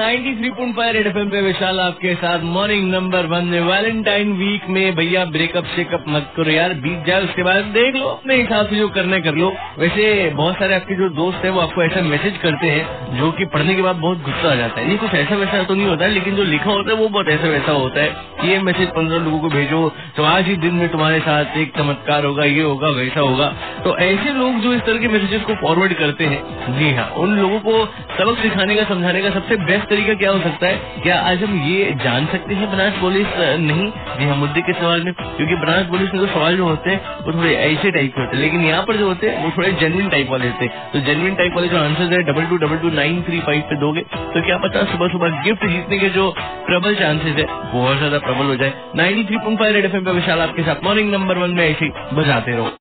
93.5 red FM पे विशाल आपके साथ मॉर्निंग नंबर 1 में वैलेंटाइन वीक में भैया ब्रेकअप शेकअप मत करो यार, बीत जाए उसके बाद देख लो अपने हिसाब से जो करना कर लो। वैसे बहुत सारे आपके जो दोस्त है वो आपको ऐसा मैसेज करते हैं जो कि पढ़ने के बाद बहुत गुस्सा आ जाता है। नहीं कुछ ऐसा वैसा तो नहीं होता है, लेकिन जो लिखा होता है वो बहुत ऐसा वैसा होता है कि ये मैसेज 15 लोगों को भेजो तो आज ही दिन में तुम्हारे साथ एक चमत्कार होगा, ये होगा वैसा होगा। तो ऐसे लोग जो इस तरह के मैसेजेस को फॉरवर्ड करते हैं, जी हाँ, उन लोगों को सबक सिखाने का समझाने का सबसे बेस्ट तरीका क्या हो सकता है? क्या आज हम ये जान सकते हैं बनारस पुलिस नहीं जी हाँ मुद्दे के सवाल में, क्योंकि बनारस पुलिस में तो सवाल जो होते हैं वो थोड़े ऐसे टाइप के होते हैं, लेकिन यहाँ पर जो होते हैं वो थोड़े जेन्युइन टाइप वाले होते हैं। तो जेन्युइन टाइप वाले जो आंसर है 22222935 पे दोगे तो क्या पता सुबह सुबह गिफ्ट जीतने के जो प्रबल चांसेस है बहुत ज्यादा प्रबल हो जाए। 93.5 रेड एफएम पे विशाल आपके साथ मॉर्निंग नंबर 1 में ऐसे बजाते रहो।